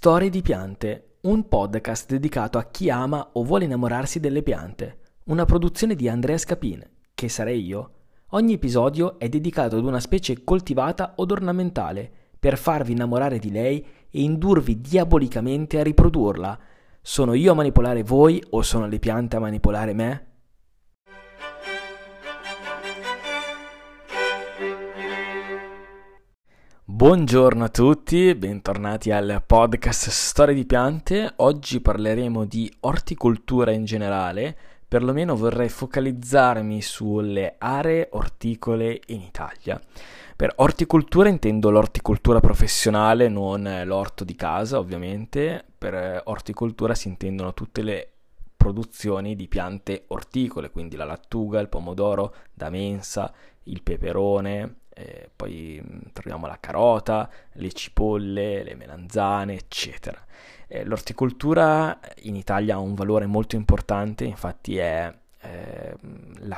Storie di piante, un podcast dedicato a chi ama o vuole innamorarsi delle piante. Una produzione di Andrea Scapin, che sarei io. Ogni episodio è dedicato ad una specie coltivata od ornamentale, per farvi innamorare di lei e indurvi diabolicamente a riprodurla. Sono io a manipolare voi o sono le piante a manipolare me? Buongiorno a tutti, bentornati al podcast Storie di piante. Oggi parleremo di orticoltura in generale, perlomeno vorrei focalizzarmi sulle aree orticole in Italia. Per orticoltura intendo l'orticoltura professionale, non l'orto di casa ovviamente. Per orticoltura si intendono tutte le produzioni di piante orticole, quindi la lattuga, il pomodoro da mensa, il peperone, poi troviamo la carota, le cipolle, le melanzane, eccetera. L'orticoltura in Italia ha un valore molto importante, infatti è il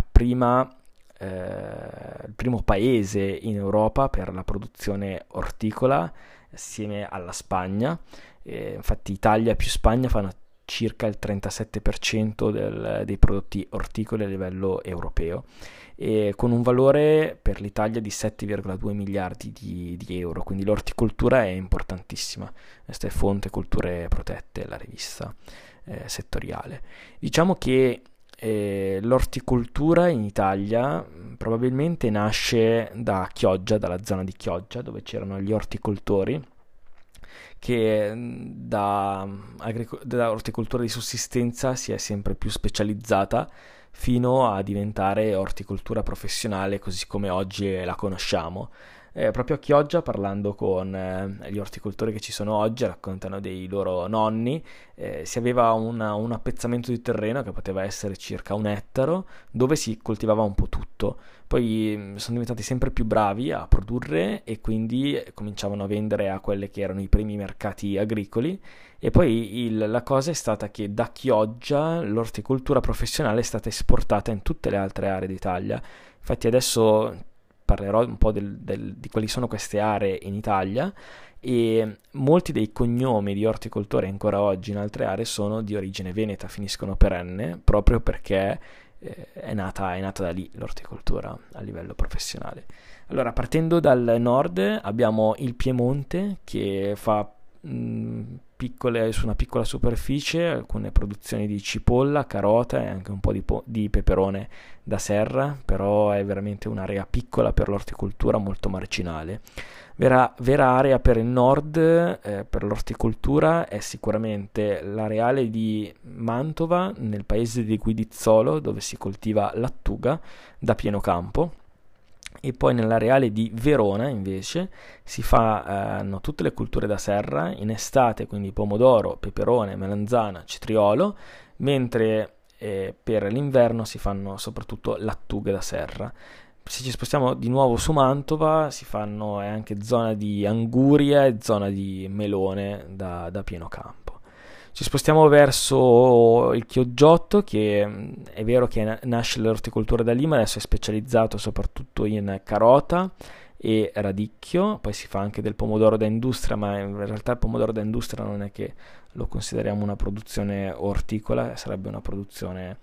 primo paese in Europa per la produzione orticola, assieme alla Spagna. Infatti Italia più Spagna fanno circa il 37% dei prodotti orticoli a livello europeo, e con un valore per l'Italia di 7,2 miliardi di euro, quindi l'orticoltura è importantissima. Questa è Fonte Culture Protette, la rivista settoriale. Diciamo che l'orticoltura in Italia probabilmente nasce da Chioggia, dalla zona di Chioggia, dove c'erano gli orticoltori che da orticoltura di sussistenza si è sempre più specializzata fino a diventare orticoltura professionale così come oggi la conosciamo. Proprio a Chioggia, parlando con gli orticoltori che ci sono oggi, raccontano dei loro nonni, si aveva un appezzamento di terreno che poteva essere circa 1 ettaro, dove si coltivava un po' tutto. Poi sono diventati sempre più bravi a produrre e quindi cominciavano a vendere a quelli che erano i primi mercati agricoli, e poi la cosa è stata che da Chioggia l'orticoltura professionale è stata esportata in tutte le altre aree d'Italia. Infatti adesso parlerò un po' di quali sono queste aree in Italia, e molti dei cognomi di orticoltori ancora oggi in altre aree sono di origine veneta, finiscono per N, proprio perché è nata da lì l'orticoltura a livello professionale. Allora, partendo dal nord abbiamo il Piemonte, che fa piccole, su una piccola superficie, alcune produzioni di cipolla, carota e anche un po' di peperone da serra, però è veramente un'area piccola per l'orticoltura, molto marginale. Vera area per il nord per l'orticoltura è sicuramente l'areale di Mantova, nel paese di Guidizzolo, dove si coltiva lattuga da pieno campo. E poi nell'areale di Verona invece si fanno tutte le culture da serra in estate, quindi pomodoro, peperone, melanzana, cetriolo, mentre per l'inverno si fanno soprattutto lattughe da serra. Se ci spostiamo di nuovo su Mantova si fanno anche zona di anguria e zona di melone da pieno campo. Ci spostiamo verso il Chioggiotto, che è vero che nasce l'orticoltura da lì, ma adesso è specializzato soprattutto in carota e radicchio. Poi si fa anche del pomodoro da industria, ma in realtà il pomodoro da industria non è che lo consideriamo una produzione orticola, sarebbe una produzione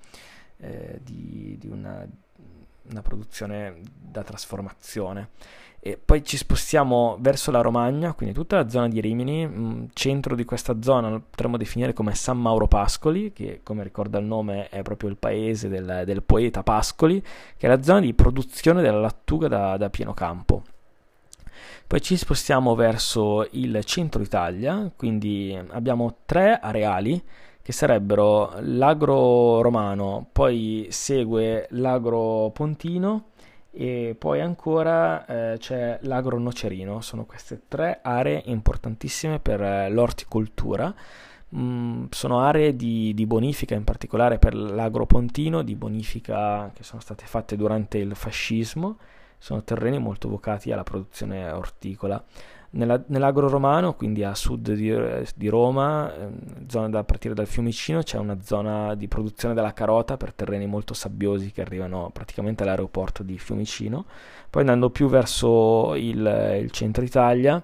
una produzione da trasformazione. E poi ci spostiamo verso la Romagna, quindi tutta la zona di Rimini. Centro di questa zona lo potremmo definire come San Mauro Pascoli, che come ricorda il nome è proprio il paese del poeta Pascoli, che è la zona di produzione della lattuga da pieno campo. Poi ci spostiamo verso il centro Italia, quindi abbiamo 3 areali che sarebbero l'agro romano, poi segue l'agro pontino e poi ancora c'è l'agro nocerino. Sono queste 3 aree importantissime per l'orticoltura. Sono aree di bonifica, in particolare per l'agro pontino, di bonifica che sono state fatte durante il fascismo. Sono terreni molto vocati alla produzione orticola. Nell'agro romano, quindi a sud di Roma, zona da partire dal Fiumicino, c'è una zona di produzione della carota per terreni molto sabbiosi che arrivano praticamente all'aeroporto di Fiumicino. Poi andando più verso il centro Italia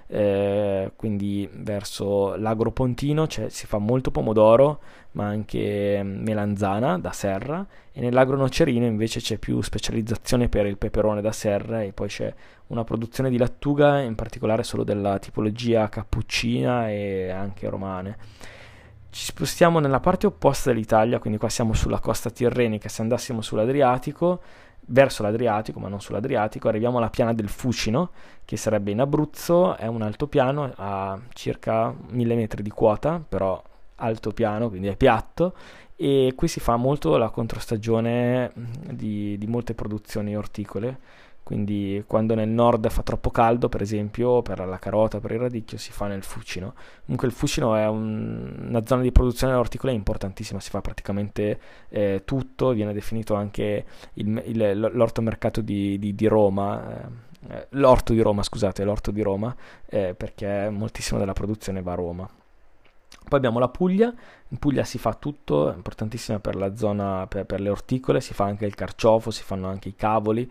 quindi verso l'Agro Pontino si fa molto pomodoro, ma anche melanzana da serra, e nell'Agro Nocerino invece c'è più specializzazione per il peperone da serra, e poi c'è una produzione di lattuga, in particolare solo della tipologia cappuccina e anche romane. Ci spostiamo nella parte opposta dell'Italia, quindi qua siamo sulla costa tirrenica. Se andassimo sull'Adriatico, verso l'Adriatico, ma non sull'Adriatico, arriviamo alla piana del Fucino, che sarebbe in Abruzzo. È un altopiano a circa 1000 metri di quota, però altopiano, quindi è piatto, e qui si fa molto la controstagione di molte produzioni orticole. Quindi quando nel nord fa troppo caldo, per esempio, per la carota, per il radicchio, si fa nel Fucino. Comunque il Fucino è una zona di produzione orticola importantissima, si fa praticamente tutto, viene definito anche l'ortomercato di Roma, l'orto di Roma, scusate, l'orto di Roma, perché moltissimo della produzione va a Roma. Poi abbiamo la Puglia. In Puglia si fa tutto, è importantissima per la zona, per le orticole, si fa anche il carciofo, si fanno anche i cavoli,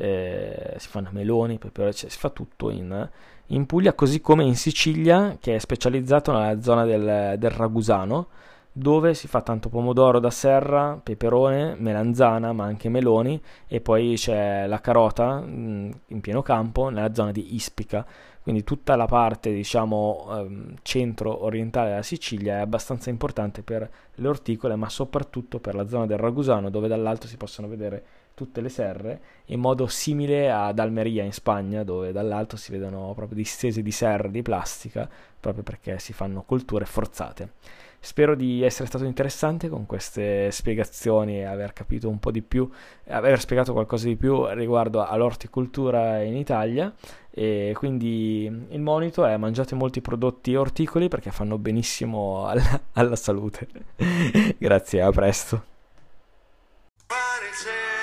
si fanno meloni, peperoni, cioè si fa tutto in Puglia, così come in Sicilia, che è specializzato nella zona del Ragusano, dove si fa tanto pomodoro da serra, peperone, melanzana, ma anche meloni, e poi c'è la carota in pieno campo nella zona di Ispica. Quindi tutta la parte, diciamo, centro-orientale della Sicilia è abbastanza importante per le orticole, ma soprattutto per la zona del Ragusano, dove dall'alto si possono vedere tutte le serre, in modo simile ad Almeria in Spagna, dove dall'alto si vedono proprio distese di serre di plastica, proprio perché si fanno colture forzate. Spero di essere stato interessante con queste spiegazioni e aver capito un po' di più, aver spiegato qualcosa di più riguardo all'orticoltura in Italia. E quindi il monito è: mangiate molti prodotti orticoli perché fanno benissimo alla salute. Grazie, a presto.